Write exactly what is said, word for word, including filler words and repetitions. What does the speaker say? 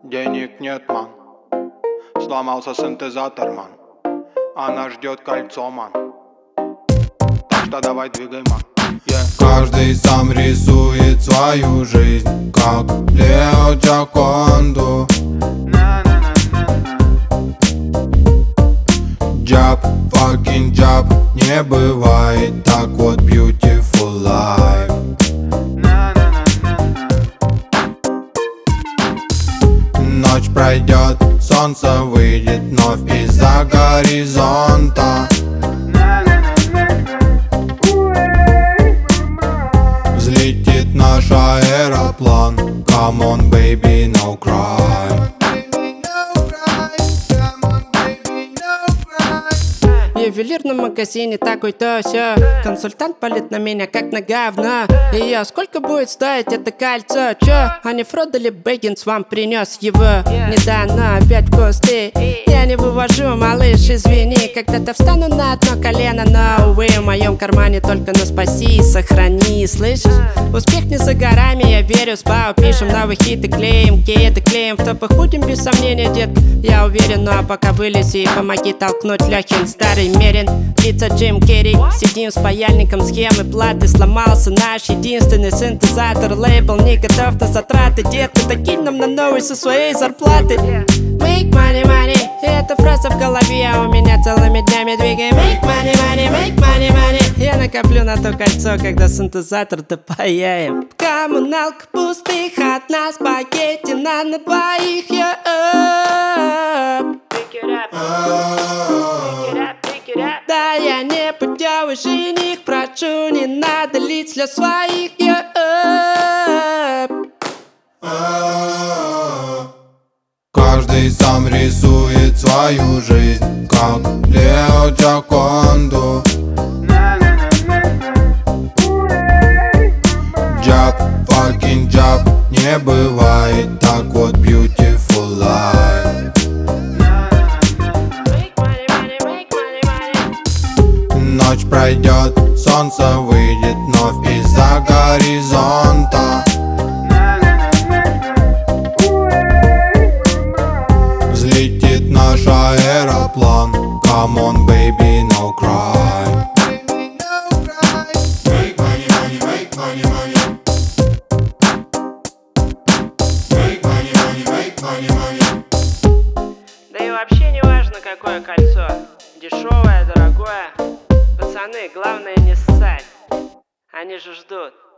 Денег нет, ман. Сломался синтезатор, ман. Она ждет кольцо, ман. Так что давай двигай, ман. Yeah. Каждый сам рисует свою жизнь, как Лео Джаконду. Джаб, fucking джаб, не бывает так вот beautiful life. Ночь пройдет, солнце выйдет вновь из-за горизонта. Взлетит наш аэроплан. Come on, baby, no cry. В ювелирном магазине такой-то всё. Консультант палит на меня как на говно. И я, сколько будет стоить это кольцо? Чё? А не Фрод или Бэггинс вам принес его? Недавно опять в кусты. Я не вывожу, малыш, извини. Когда-то встану на одно колено, но, увы, в моем кармане только на спаси и сохрани. Слышишь? Успех не за горами, я верю, с Пау пишем новые хиты, клеим, кейты клеим. В топах будем без сомнения, дед, я уверен. Ну а пока вылези, помоги толкнуть Лёхин старый мерен. Лица Джим Керри, сидим с паяльником, схемы платы. Сломался наш единственный синтезатор. Лейбл не готов на затраты. Детка, докинь нам на новый со своей зарплаты. Make money, money, это фраза в голове, а у меня целыми днями двигаем. Make money, money, make money, money. Я накоплю на то кольцо, когда синтезатор допаяем. Коммуналка пустых, от нас пакете на на двоих. Я да, я не путевый жених, прошу, не надо лить слез своих. Я Каждый сам рисует свою жизнь, как Лео Джаконду. Джаб, fucking джаб, не бывает так вот beautiful life. Ночь пройдет, солнце выйдет вновь из-за горизонта. Взлетит наш аэроплан. Come on, baby, no cry. Make money, money, make money, money. Make money, money, make money, money. Да и вообще не важно, какое кольцо. Дешевое, дорогое. Пацаны, главное не ссать. Они же ждут.